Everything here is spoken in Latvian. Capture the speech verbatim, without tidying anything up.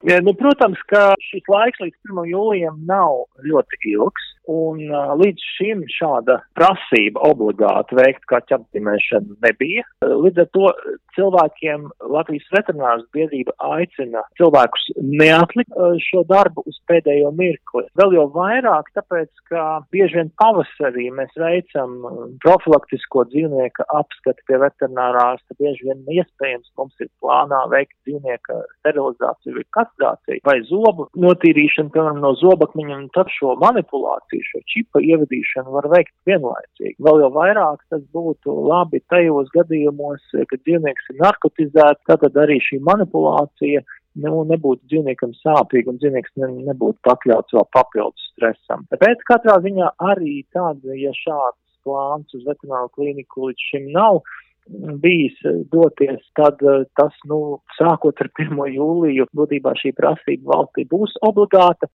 Ja, nu, protams, ka šis laiks līdz pirmajam jūlijam nav ļoti ilgs, un uh, līdz šim šāda prasība obligāti veikt kā ķepzīmēšanu nebija. Līdz ar to cilvēkiem Latvijas veterināras biedrība aicina cilvēkus neatlikt uh, šo darbu uz pēdējo mirkli. Vēl jau vairāk, tāpēc, ka bieži vien pavasarī mēs veicam profilaktisko dzīvnieka apskati pie veterinārārsta, bieži vien iespējams mums ir plānā veikt dzīvnieka sterilizāciju vai kastrāciju vai zobu notīrīšanu, piemēram, no zobakmeņiem, un tad šo manipulāciju, šo čipa ievadīšanu var veikt vienlaicīgi. Vēl jau vairāk tas būtu labi tajos gadījumos, kad dzīvnieks ir narkotizēts, tad arī šī manipulācija nu, nebūtu dzīvniekam sāpīga un dzīvnieks ne, nebūtu pakļauts vēl papildus stresam. Tāpēc katrā ziņā arī tāda, ja šāds plāns uz veterināru klīniku līdz šim nav bijis doties, tad tas, nu, sākot ar pirmo jūliju, būtībā šī prasība valstī būs obligāta.